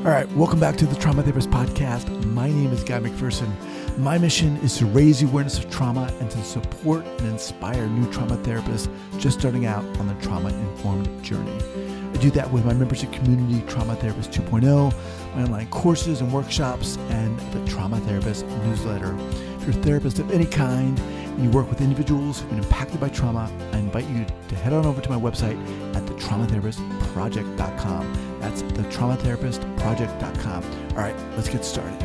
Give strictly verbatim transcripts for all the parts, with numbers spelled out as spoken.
All right, welcome back to the Trauma Therapist Podcast. My name is Guy McPherson. My mission is to raise the awareness of trauma and to support and inspire new trauma therapists just starting out on the trauma-informed journey. I do that with my membership community, Trauma Therapist two point oh, my online courses and workshops, and the Trauma Therapist newsletter. If you're a therapist of any kind and you work with individuals who've been impacted by trauma, I invite you to head on over to my website at the trauma therapist project dot com. That's the trauma therapist project dot com. All right, let's get started.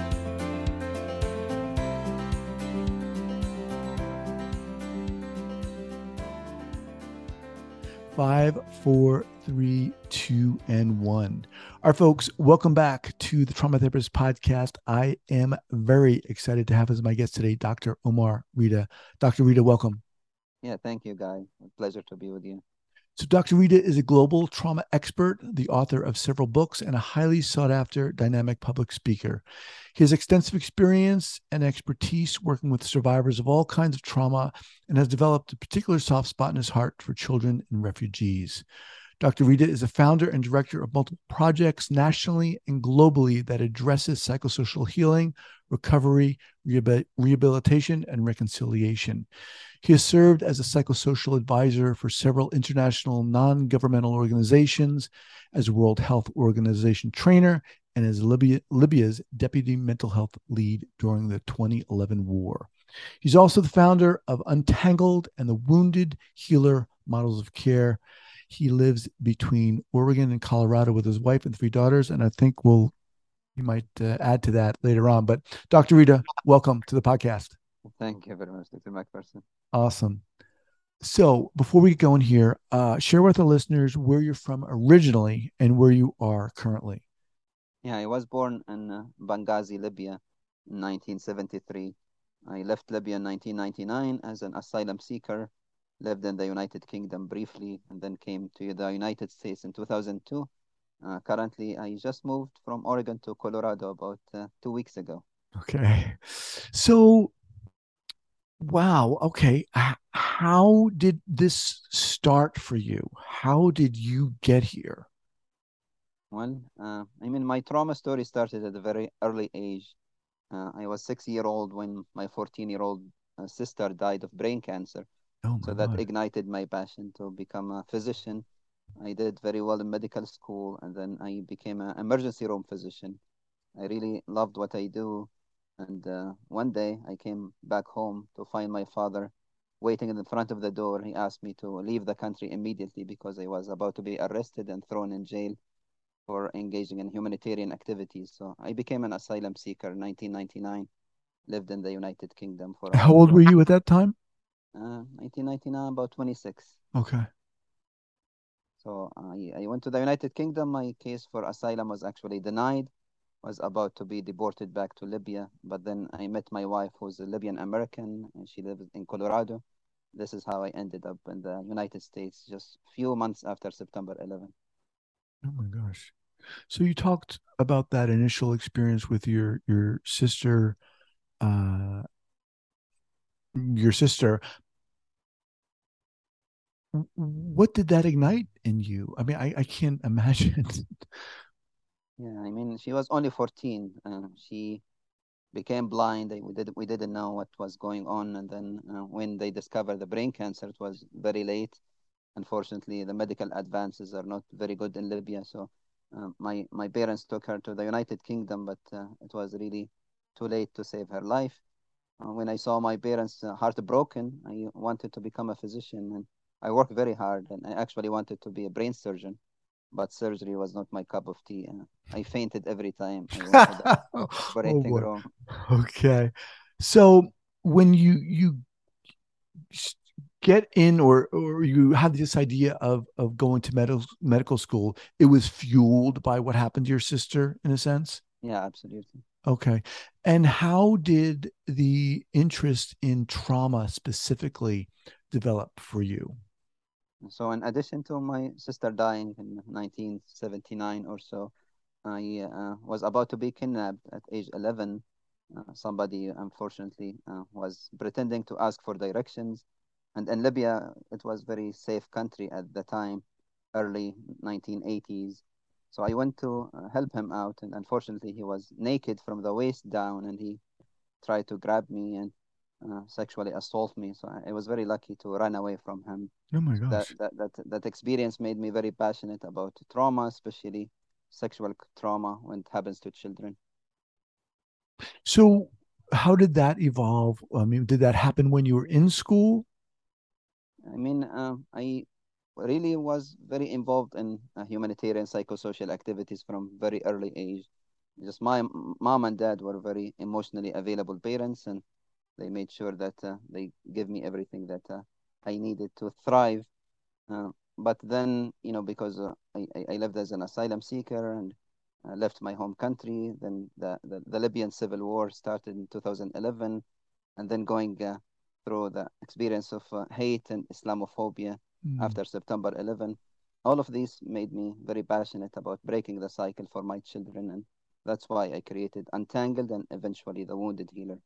Five, four, three, two, and one. All right, folks, welcome back to the Trauma Therapist Podcast. I am very excited to have as my guest today, Doctor Omar Rida. Doctor Rida, welcome. Yeah, thank you, Guy. Pleasure to be with you. So Doctor Rida is a global trauma expert, the author of several books, and a highly sought-after dynamic public speaker. He has extensive experience and expertise working with survivors of all kinds of trauma and has developed a particular soft spot in his heart for children and refugees. Doctor Rida is a founder and director of multiple projects nationally and globally that addresses psychosocial healing, recovery, rehabil- rehabilitation, and reconciliation. He has served as a psychosocial advisor for several international non-governmental organizations, as a World Health Organization trainer, and as Libya, Libya's deputy mental health lead during the twenty eleven war. He's also the founder of Untangled and the Wounded Healer Models of Care. He lives between Oregon and Colorado with his wife and three daughters, and I think we'll you might uh, add to that later on. But Doctor Rida, welcome to the podcast. Thank you very much, Doctor McPherson. Awesome. So before we get going here, uh, share with the listeners where you're from originally and where you are currently. Yeah, I was born in uh, Benghazi, Libya in nineteen seventy-three. I left Libya in nineteen ninety-nine as an asylum seeker, lived in the United Kingdom briefly, and then came to the United States in two thousand two. Uh, currently, I just moved from Oregon to Colorado about uh, two weeks ago. Okay. So, wow. Okay. H- How did this start for you? How did you get here? Well, uh, I mean, my trauma story started at a very early age. Uh, I was six year old when my fourteen year old uh, sister died of brain cancer. Oh my So that God. ignited my passion to become a physician. I did very well in medical school, and then I became an emergency room physician. I really loved what I do. And uh, one day I came back home to find my father waiting in the front of the door. He asked me to leave the country immediately because I was about to be arrested and thrown in jail for engaging in humanitarian activities. So I became an asylum seeker in nineteen ninety-nine, lived in the United Kingdom for How about old were uh, you at that time? uh, nineteen ninety-nine, about twenty-six. Okay. So I, I went to the United Kingdom. My case for asylum was actually denied, was about to be deported back to Libya. But then I met my wife, who's a Libyan American, and she lives in Colorado. This is how I ended up in the United States just few months after September eleventh. Oh my gosh. So you talked about that initial experience with your your sister, uh, your sister. What did that ignite in you? I mean, I, I can't imagine. Yeah, I mean, she was only fourteen. Uh, she became blind. They, we, did, we didn't know what was going on. And then uh, when they discovered the brain cancer, it was very late. Unfortunately, the medical advances are not very good in Libya. So uh, my, my parents took her to the United Kingdom, but uh, it was really too late to save her life. Uh, when I saw my parents uh, heartbroken, I wanted to become a physician. And I worked very hard, and I actually wanted to be a brain surgeon, but surgery was not my cup of tea. Uh, I fainted every time I went to the Oh operating boy. room. Okay. So when you you s- get in or or you have this idea of of going to medical medical school, it was fueled by what happened to your sister in a sense? Yeah, absolutely. Okay. And how did the interest in trauma specifically develop for you? So, in addition to my sister dying in nineteen seventy-nine or so, I uh, was about to be kidnapped at age eleven. Uh, somebody, unfortunately, uh, was pretending to ask for directions. And in Libya, it was very safe country at the time, early nineteen eighties. So I went to uh, help him out, and unfortunately, he was naked from the waist down, and he tried to grab me and uh, sexually assault me. So I, I was very lucky to run away from him. Oh my So that, gosh. that that that experience made me very passionate about trauma, especially sexual trauma when it happens to children. So how did that evolve? I mean, did that happen when you were in school? I mean, um, I really was very involved in uh, humanitarian psychosocial activities from very early age. Just my m- mom and dad were very emotionally available parents, and they made sure that uh, they give me everything that uh, I needed to thrive. Uh, but then, you know, because uh, I, I I lived as an asylum seeker and uh, left my home country, then the, the, the Libyan civil war started in two thousand eleven, and then going uh, through the experience of uh, hate and Islamophobia Mm. after September eleventh. All of these made me very passionate about breaking the cycle for my children, and that's why I created Untangled and eventually The Wounded Healer.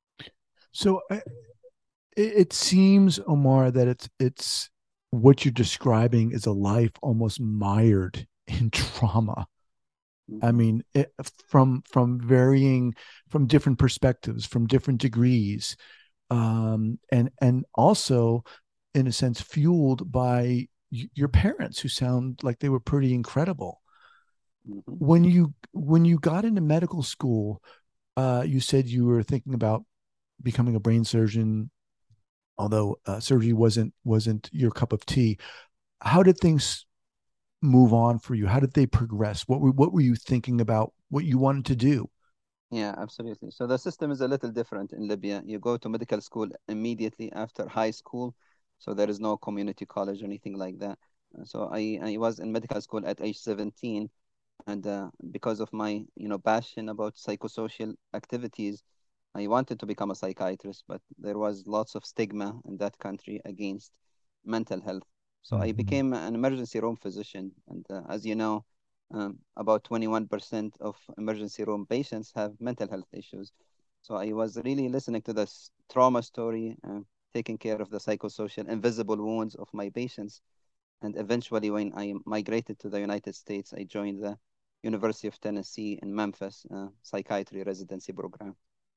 So I, it, it seems, Omar, that it's it's what you're describing is a life almost mired in trauma. I Hmm. mean, it, from from varying, from different perspectives, from different degrees, um, and and also, in a sense, fueled by y- your parents, who sound like they were pretty incredible. Hmm. When you when you got into medical school, uh, you said you were thinking about becoming a brain surgeon, although uh, surgery wasn't wasn't your cup of tea. How did things move on for you? How did they progress? What were what were you thinking about? What you wanted to do? Yeah, absolutely. So the system is a little different in Libya. You go to medical school immediately after high school, so there is no community college or anything like that. Uh, So I, I was in medical school at age seventeen, and uh, because of my, you know, passion about psychosocial activities, I wanted to become a psychiatrist, but there was lots of stigma in that country against mental health. So I Mm-hmm. became an emergency room physician, and uh, as you know, um, about twenty-one percent of emergency room patients have mental health issues. So I was really listening to this trauma story, uh, taking care of the psychosocial invisible wounds of my patients. And eventually, when I migrated to the United States, I joined the University of Tennessee in Memphis uh, psychiatry residency program.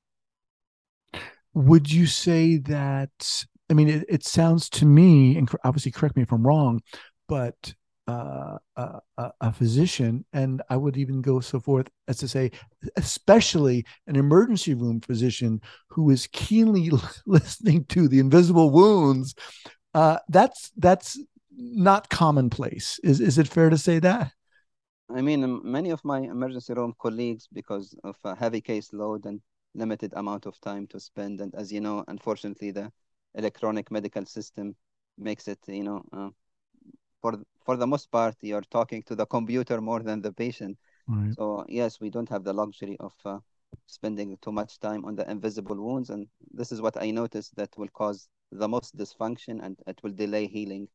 Would you say that? I mean, it, it sounds to me, and obviously correct me if I'm wrong, but uh, a, a physician, and I would even go so forth as to say, especially an emergency room physician who is keenly listening to the invisible wounds. Uh, that's that's not commonplace. Is is it fair to say that? I mean, um, many of my emergency room colleagues, because of a heavy caseload and limited amount of time to spend, and as you know, unfortunately, the electronic medical system makes it, you know, uh, for th- for the most part, you're talking to the computer more than the patient. Right. So yes, we don't have the luxury of uh, spending too much time on the invisible wounds, and this is what I noticed that will cause the most dysfunction and it will delay healing.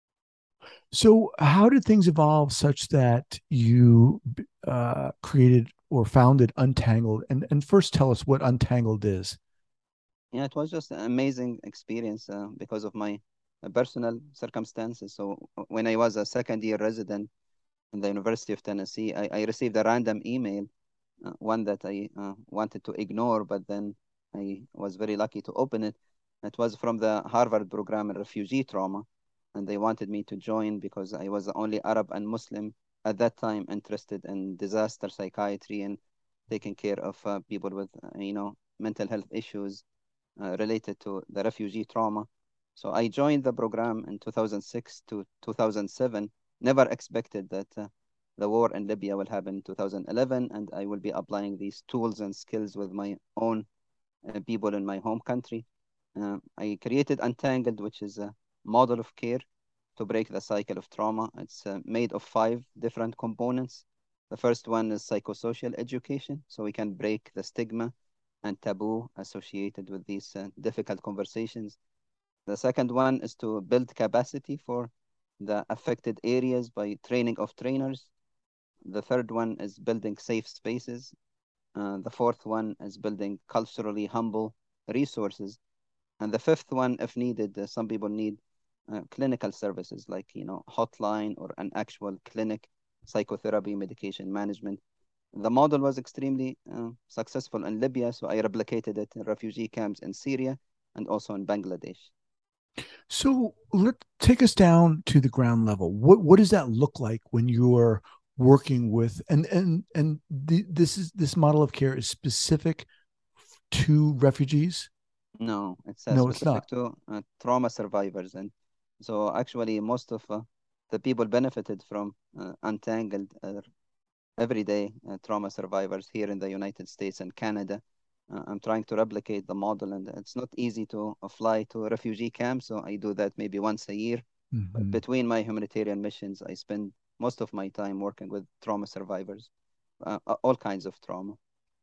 So, how did things evolve such that you uh, created or founded Untangled? And and first, tell us what Untangled is. Yeah, it was just an amazing experience uh, because of my uh, personal circumstances. So uh, when I was a second year resident in the University of Tennessee, I, I received a random email, uh, one that I uh, wanted to ignore, but then I was very lucky to open it. It was from the Harvard program in refugee trauma, and they wanted me to join because I was the only Arab and Muslim at that time interested in disaster psychiatry and taking care of uh, people with, uh, you know, mental health issues uh, related to the refugee trauma. So I joined the program in two thousand six to two thousand seven. Never expected that uh, the war in Libya will happen in two thousand eleven, and I will be applying these tools and skills with my own uh, people in my home country. Uh, I created Untangled, which is a model of care to break the cycle of trauma. It's uh, made of five different components. The first one is psychosocial education, so we can break the stigma and taboo associated with these uh, difficult conversations. The second one is to build capacity for the affected areas by training of trainers. The third one is building safe spaces. Uh, the fourth one is building culturally humble resources. And the fifth one, if needed, uh, some people need uh, clinical services like, you know, hotline or an actual clinic psychotherapy, medication management. The model was extremely uh, successful in Libya, so I replicated it in refugee camps in Syria and also in Bangladesh. So let take us down to the ground level. What what does that look like when you're working with and and and the, this is this model of care is specific to refugees? No, it's uh, No, it's specific not. to uh, trauma survivors. And so actually most of uh, the people benefited from uh, Untangled uh, everyday uh, trauma survivors here in the United States and Canada. Uh, I'm trying to replicate the model, and it's not easy to uh, fly to a refugee camp, so I do that maybe once a year. But Mhm. between my humanitarian missions, I spend most of my time working with trauma survivors, uh, all kinds of trauma.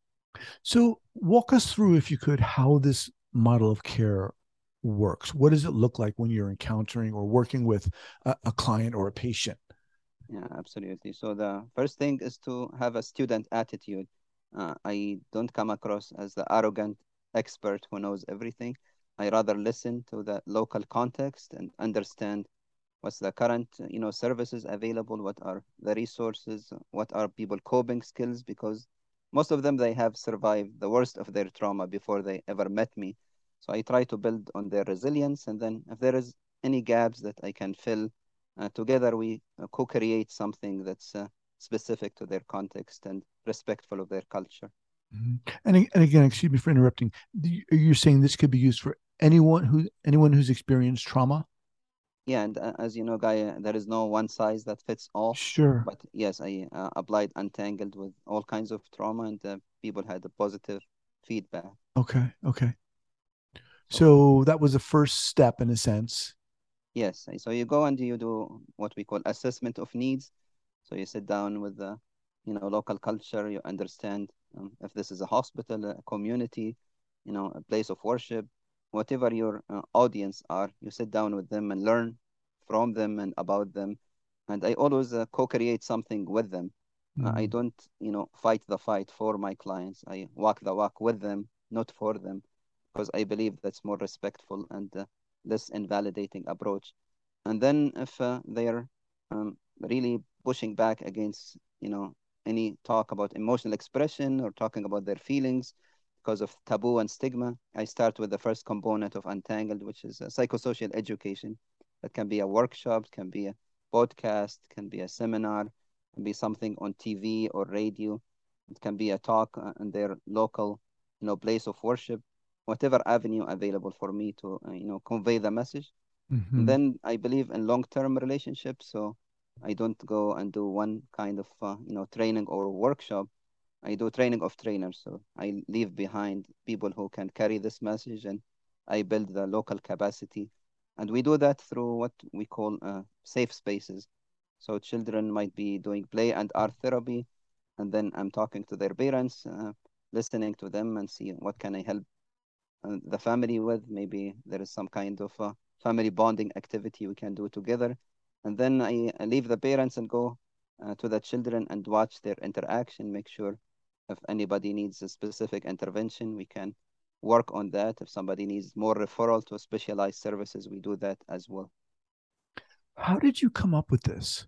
So walk us through, if you could, how this model of care works. What does it look like when you're encountering or working with a, a client or a patient? Yeah, absolutely. So the first thing is to have a student attitude. Uh, I don't come across as the arrogant expert who knows everything. I rather listen to the local context and understand what's the current, uh, you know, services available, what are the resources, what are people coping skills, because most of them they have survived the worst of their trauma before they ever met me. So I try to build on their resilience, and then if there is any gaps that I can fill, uh, together we uh, co-create something that's uh, specific to their context and respectful of their culture. Mhm. And, and again, excuse me for interrupting. You're saying this could be used for anyone who anyone who's experienced trauma? Yeah, and uh, as you know, Guy, uh, there is no one size that fits all. Sure. But yes, I uh, applied Untangled with all kinds of trauma, and uh, people had a positive feedback. Okay. Okay. So So that was the first step in a sense. yes, so you go and you do what we call assessment of needs. So you sit down with the, you know, local culture. You understand um, if this is a hospital, a community, you know, a place of worship, whatever your uh, audience are. You sit down with them and learn from them and about them. And I always uh, co-create something with them. Uh, I Mm. don't, you know, fight the fight for my clients. I walk the walk with them, not for them, because I believe that's more respectful and uh, less invalidating approach. And then if uh, they're um, really pushing back against, you know, any talk about emotional expression or talking about their feelings because of taboo and stigma, I start with the first component of Untangled, which is a psychosocial education. That can be a workshop, can be a podcast, can be a seminar, can be something on T V or radio. It can be a talk uh, in their local, you know, place of worship, whatever avenue available for me to, uh, you know, convey the message. And Hmm. then I believe in long-term relationships, so I don't go and do one kind of uh, you know training or workshop. I do training of trainers, so I leave behind people who can carry this message, and I build the local capacity. And we do that through what we call uh, safe spaces. So children might be doing play and art therapy, and then I'm talking to their parents, uh, listening to them, and see what can I help uh, the family with. Maybe there is some kind of uh, family bonding activity we can do together. And then I, I leave the parents and go uh, to the children and watch their interaction, make sure if anybody needs a specific intervention, we can work on that. If somebody needs more referral to specialized services, we do that as well. How did you come up with this?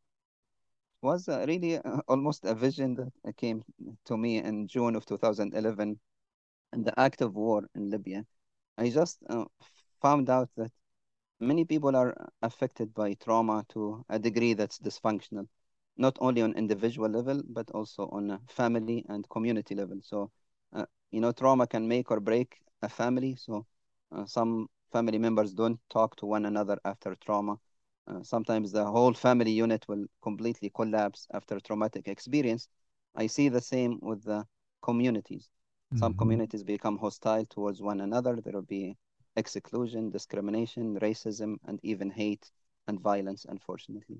Was uh, really uh, almost a vision that uh, came to me in June of two thousand eleven in the active war in Libya. I just uh, found out that many people are affected by trauma to a degree that's dysfunctional, not only on individual level, but also on a family and community level. So, uh, you know, trauma can make or break a family. So, uh, some family members don't talk to one another after trauma. Uh, sometimes the whole family unit will completely collapse after traumatic experience. I see the same with the communities. Some Hmm. communities become hostile towards one another. There will be exclusion, discrimination, racism, and even hate and violence, unfortunately.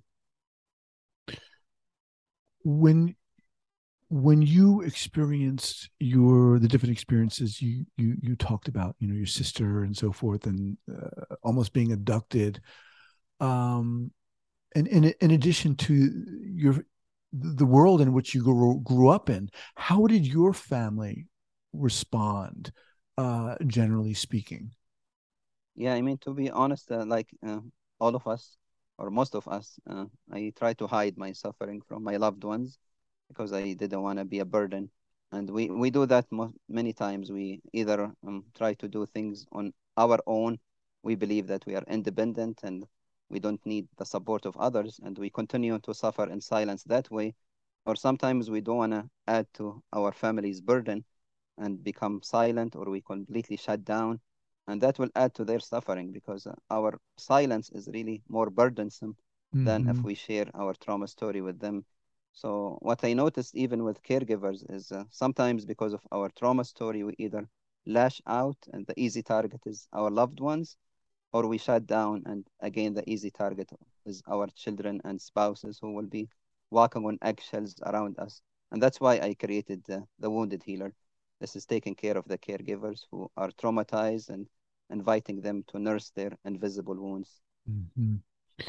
When when you experienced your the different experiences you you you talked about, you know, your sister and so forth, and uh, almost being abducted, um, and in in addition to your the world in which you grew, grew up in, how did your family respond, uh, generally speaking? Yeah, I mean, to be honest, uh, like uh, all of us, or most of us, uh, I try to hide my suffering from my loved ones because I didn't want to be a burden. And we, we do that mo many times. We either um, try to do things on our own. We believe that we are independent and we don't need the support of others, and we continue to suffer in silence that way. Or sometimes we don't want to add to our family's burden and become silent, or we completely shut down. And that will add to their suffering because uh, our silence is really more burdensome than if Mm-hmm. we share our trauma story with them. So, what I noticed even with caregivers is uh, sometimes because of our trauma story, we either lash out, and the easy target is our loved ones, or we shut down, and again, the easy target is our children and spouses who will be walking on eggshells around us. And that's why I created uh, the Wounded Healer. This is taking care of the caregivers who are traumatized and inviting them to nurse their invisible wounds. Mm-hmm.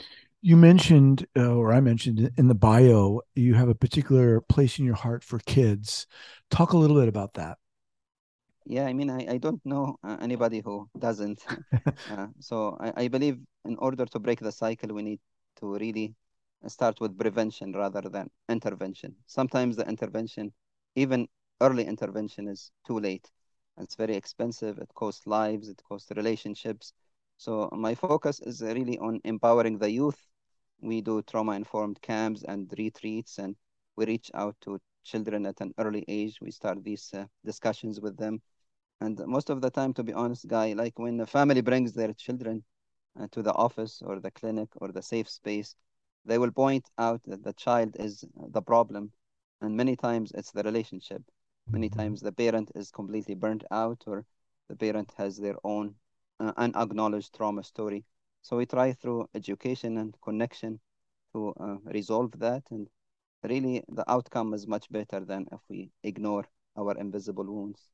You mentioned, uh, or I mentioned in the bio, you have a particular place in your heart for kids. Talk a little bit about that. Yeah, I mean, I, I don't know uh, anybody who doesn't. Uh, so I, I believe in order to break the cycle, we need to really start with prevention rather than intervention. Sometimes the intervention, even early intervention, is too late. It's very expensive. It costs lives. It costs relationships. So my focus is really on empowering the youth. We do trauma-informed camps and retreats, and we reach out to children at an early age. We start these uh, discussions with them, and most of the time, to be honest, Guy, like when a family brings their children uh, to the office or the clinic or the safe space, they will point out that the child is the problem. And many times it's the relationship. Many Mm-hmm. times the parent is completely burnt out, or the parent has their own uh, unacknowledged trauma story. So we try through education and connection to uh, resolve that. And really, the outcome is much better than if we ignore our invisible wounds.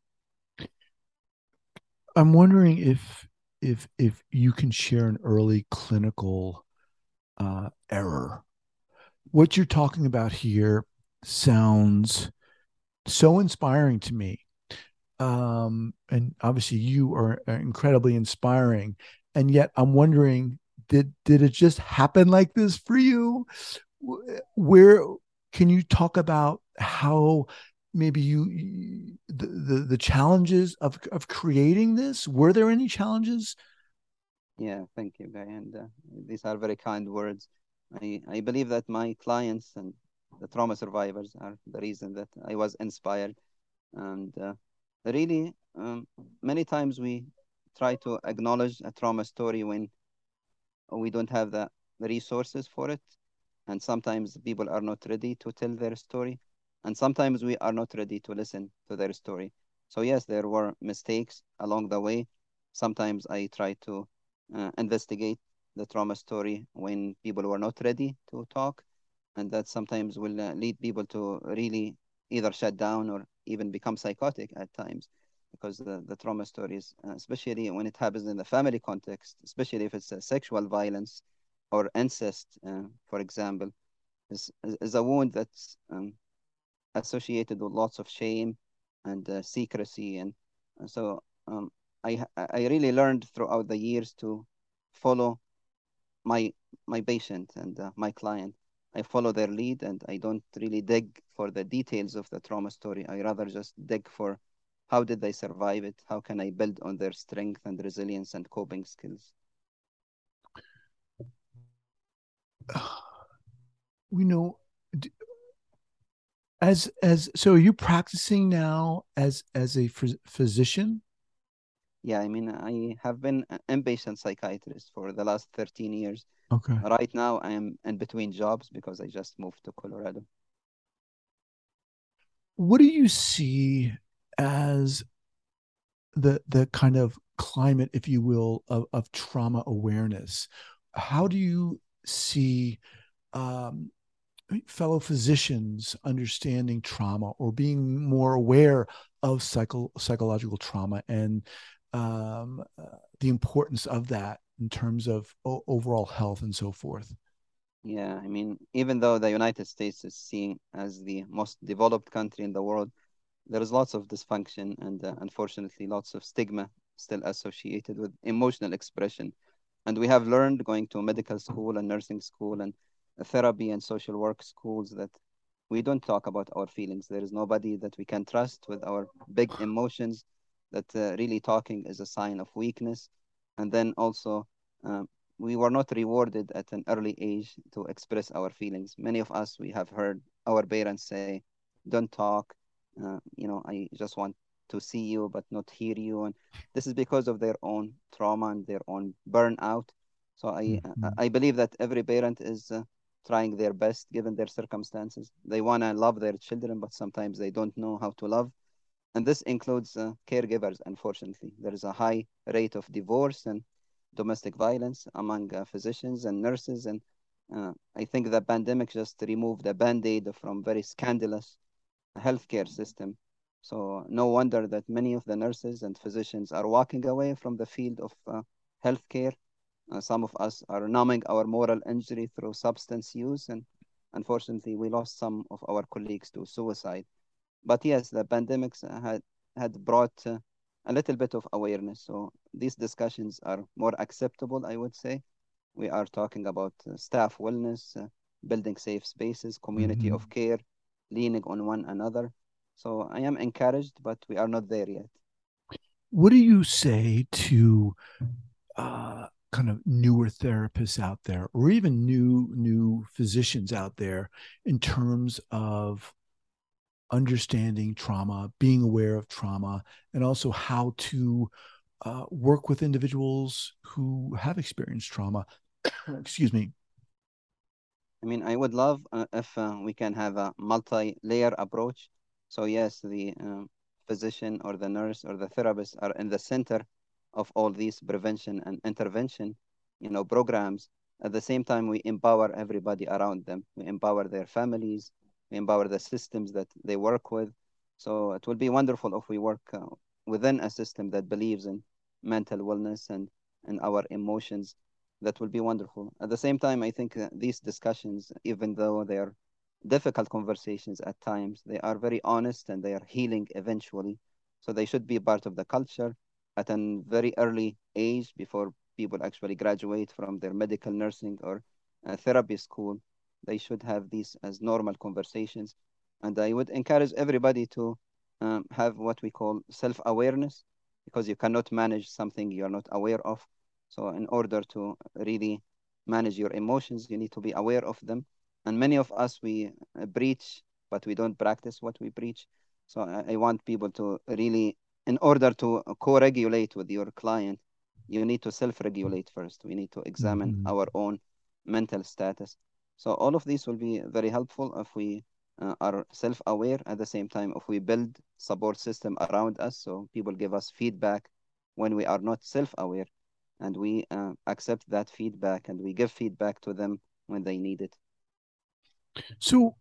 I'm wondering if if if you can share an early clinical uh, error. What you're talking about here sounds so inspiring to me. Um, and obviously, you are incredibly inspiring. And yet, I'm wondering, did did it just happen like this for you? Where can you talk about how maybe you, you the, the the challenges of of creating this? Were there any challenges? Yeah, thank you, Guy. And uh, these are very kind words. I, I believe that my clients and the trauma survivors are the reason that I was inspired. And uh, really, um, many times we try to acknowledge a trauma story when we don't have the resources for it. And sometimes people are not ready to tell their story. And sometimes we are not ready to listen to their story. So, yes, there were mistakes along the way. Sometimes I try to uh, investigate the trauma story when people were not ready to talk. And that sometimes will uh, lead people to really either shut down or even become psychotic at times because the, the trauma stories, uh, especially when it happens in the family context, especially if it's a sexual violence or incest, uh, for example, is, is a wound that's um, associated with lots of shame and uh, secrecy. And uh, so um, I, I really learned throughout the years to follow my my patient and uh, my client. I follow their lead and I don't really dig for the details of the trauma story. I rather just dig for how did they survive it? How can I build on their strength and resilience and coping skills? We know as as so are you practicing now as as a phys- physician? Yeah, I mean, I have been an inpatient psychiatrist for the last thirteen years. Okay. Right now, I am in between jobs because I just moved to Colorado. What do you see as the the kind of climate, if you will, of, of trauma awareness? How do you see um, fellow physicians understanding trauma or being more aware of psycho, psychological trauma and um, uh, the importance of that in terms of o- overall health and so forth? Yeah, I mean, even though the United States is seen as the most developed country in the world, there is lots of dysfunction and uh, unfortunately lots of stigma still associated with emotional expression. And we have learned going to medical school and nursing school and therapy and social work schools that we don't talk about our feelings. There is nobody that we can trust with our big emotions, that uh, really talking is a sign of weakness. And then also, um, we were not rewarded at an early age to express our feelings. Many of us, we have heard our parents say, don't talk, uh, you know, I just want to see you, but not hear you. And this is because of their own trauma and their own burnout. So I, Mhm. I believe that every parent is uh, trying their best given their circumstances. They want to love their children, but sometimes they don't know how to love. And this includes uh, caregivers, unfortunately. There is a high rate of divorce and domestic violence among uh, physicians and nurses. And uh, I think the pandemic just removed a band aid from very scandalous healthcare system. So no wonder that many of the nurses and physicians are walking away from the field of uh, healthcare. Uh, some of us are numbing our moral injury through substance use, and unfortunately, we lost some of our colleagues to suicide. But yes, the pandemics had had brought uh, a little bit of awareness. So these discussions are more acceptable, I would say. We are talking about uh, staff wellness, uh, building safe spaces, community Mhm. of care, leaning on one another. So I am encouraged, but we are not there yet. What do you say to uh, kind of newer therapists out there, or even new new physicians out there, in terms of understanding trauma, being aware of trauma, and also how to uh, work with individuals who have experienced trauma? Excuse me. I mean, I would love uh, if uh, we can have a multi-layer approach. So yes, the um, physician or the nurse or the therapist are in the center of all these prevention and intervention, you know, programs. At the same time, we empower everybody around them. We empower their families. We empower the systems that they work with. So it will be wonderful if we work uh, within a system that believes in mental wellness and and our emotions. That will be wonderful. At the same time, I think uh, these discussions, even though they are difficult conversations at times, they are very honest and they are healing eventually. So they should be part of the culture at a very early age before people actually graduate from their medical nursing or uh, therapy school. They should have these as normal conversations. And I would encourage everybody to um, have what we call self awareness because you cannot manage something you're not aware of. So, in order to really manage your emotions, you need to be aware of them. And many of us, we uh, preach, but we don't practice what we preach. So, I, I want people to really, in order to co regulate with your client, you need to self regulate first. We need to examine Mhm. our own mental status. So, all of these will be very helpful if we uh, are self aware at the same time, if we build support system around us so people give us feedback when we are not self aware and we uh, accept that feedback and we give feedback to them when they need it. So,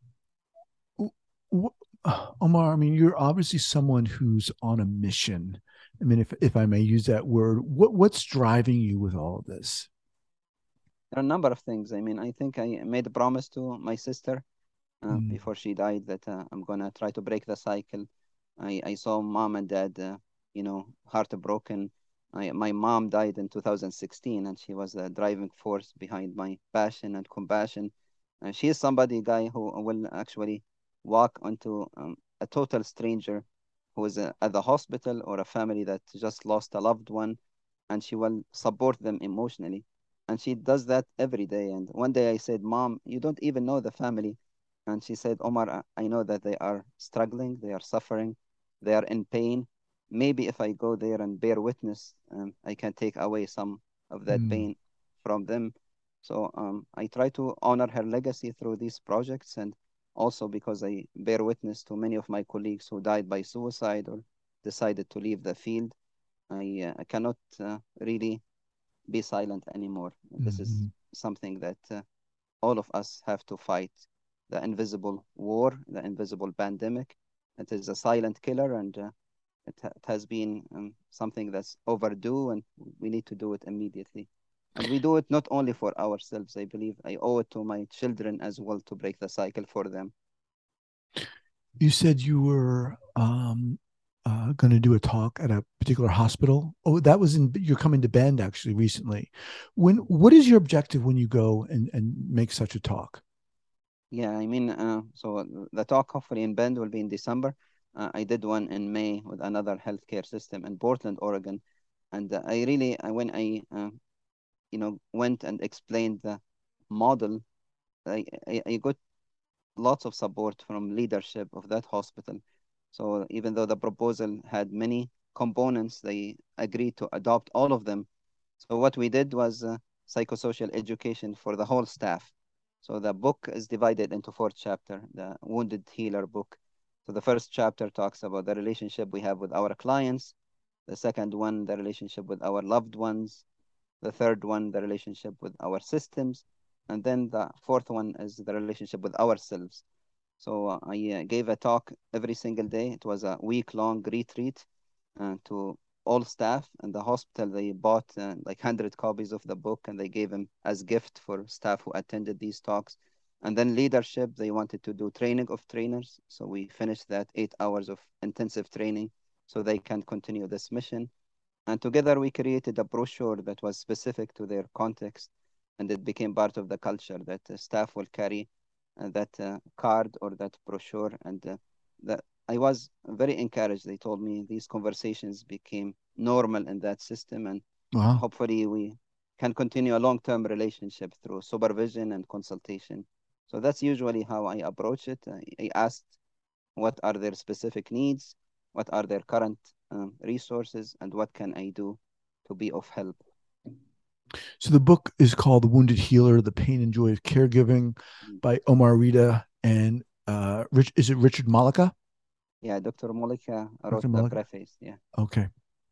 Omar, I mean, you're obviously someone who's on a mission. I mean, if if I may use that word, what what's driving you with all of this? There are a number of things. I mean, I think I made a promise to my sister uh, Mm. before she died that uh, I'm gonna try to break the cycle. I, I saw mom and dad, uh, you know, heartbroken. I, my mom died in two thousand sixteen, and she was the driving force behind my passion and compassion. Uh, she is somebody, guy, who will actually walk onto um, a total stranger who is uh, at the hospital or a family that just lost a loved one, and she will support them emotionally. And she does that every day. And one day I said, Mom, you don't even know the family. And she said, Omar, I I know that they are struggling, they are suffering, they are in pain. Maybe if I go there and bear witness, um, I can take away some of that Mm. pain from them. So um, I try to honor her legacy through these projects, and also because I bear witness to many of my colleagues who died by suicide or decided to leave the field. I, uh, I cannot uh, really be silent anymore. This is Mhm. something that uh, all of us have to fight the invisible war, the invisible pandemic. It is a silent killer, and uh, it, ha- it has been um, something that's overdue, and we need to do it immediately. And we do it not only for ourselves, I believe. I owe it to my children as well to break the cycle for them. You said you were um, uh, going to do a talk at a particular hospital. Oh, that was in, you're coming to Bend actually recently. When, what is your objective when you go and, and make such a talk? Yeah, I mean, uh, so the talk hopefully in Bend will be in December. Uh, I did one in May with another healthcare system in Portland, Oregon. And uh, I really, I, when I, uh, you know, went and explained the model, I, I, I got lots of support from leadership of that hospital. So even though the proposal had many components, they agreed to adopt all of them. So what we did was uh, psychosocial education for the whole staff. So the book is divided into four chapters, the Wounded Healer book. So the first chapter talks about the relationship we have with our clients. The second one, the relationship with our loved ones. The third one, the relationship with our systems. And then the fourth one is the relationship with ourselves. So uh, I uh, gave a talk every single day. It was a week-long retreat uh, to all staff and the hospital. They bought uh, like one hundred copies of the book and they gave them as gift for staff who attended these talks. And then leadership, they wanted to do training of trainers. So we finished that eight hours of intensive training so they can continue this mission. And together we created a brochure that was specific to their context, and it became part of the culture that uh, staff will carry uh, that uh, card or that brochure. And uh, that I was very encouraged. They told me these conversations became normal in that system, and Wow. hopefully we can continue a long-term relationship through supervision and consultation. So that's usually how I approach it. I, I asked what are their specific needs, what are their current um, resources, and what can I do to be of help. So the book is called The Wounded Healer, The Pain and Joy of Caregiving by Omar Rida and uh, Rich, is it Richard Malika? Yeah, Doctor Malika wrote Doctor the Malika? preface. Yeah. Okay.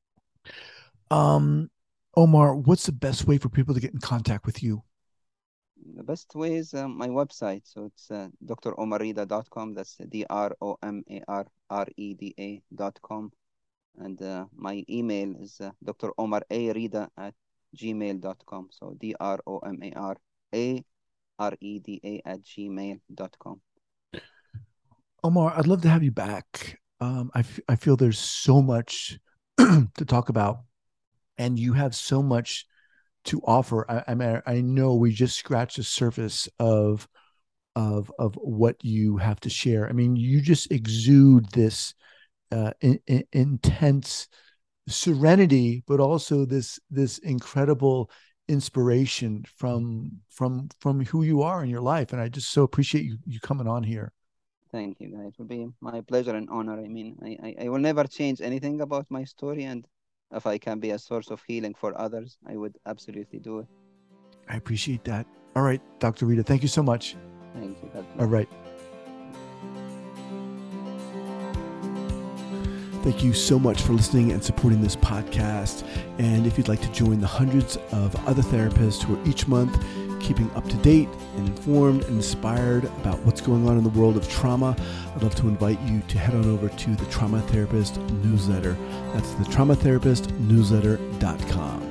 Um, Omar, what's the best way for people to get in contact with you? The best way is uh, my website. So it's uh, d r omar rida dot com. That's D R O M A R R E D A dot com. And uh, my email is uh, d r omar a rida at gmail dot com. So D R O M A R A R E D A at gmail dot com. Omar, I'd love to have you back. Um, I, f- I feel there's so much to talk about, and you have so much to offer. I, I mean, I know we just scratched the surface of of of what you have to share. I mean, you just exude this uh, in, in, intense serenity, but also this this incredible inspiration from from from who you are in your life. And I just so appreciate you you coming on here. Thank you, guys. It will be my pleasure and honor. I mean, I, I, I will never change anything about my story, and if I can be a source of healing for others, I would absolutely do it. I appreciate that. All right, Doctor Rida, thank you so much. Thank you. God bless. All right. Thank you so much for listening and supporting this podcast. And if you'd like to join the hundreds of other therapists who are each month keeping up to date and informed and inspired about what's going on in the world of trauma, I'd love to invite you to head on over to the Trauma Therapist newsletter. That's the trauma therapist newsletter dot com.